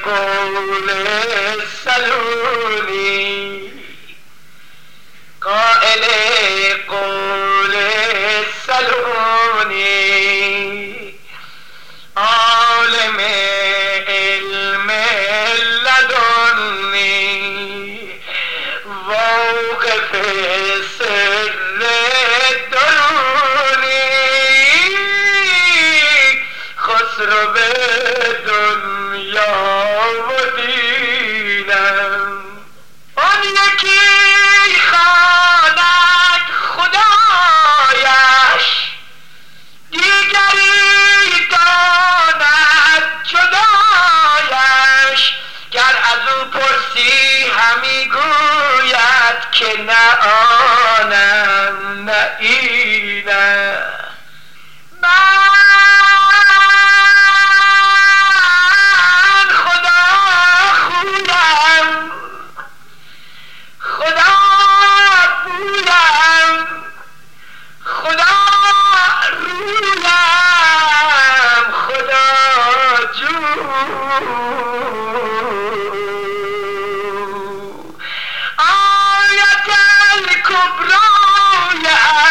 قول سلونی، قائل قول سلونی، عالم علم لدنی، واقف سر درونی، خسرو دنیا و دینم. آن یکی خواند خدایش، دیگری داند جدایش، گر از او پرسی همی گوید که نه آنم نه اینم. من خدا خویم، خدا بویم، خدا رویم، خدا جو، آیت الکبرای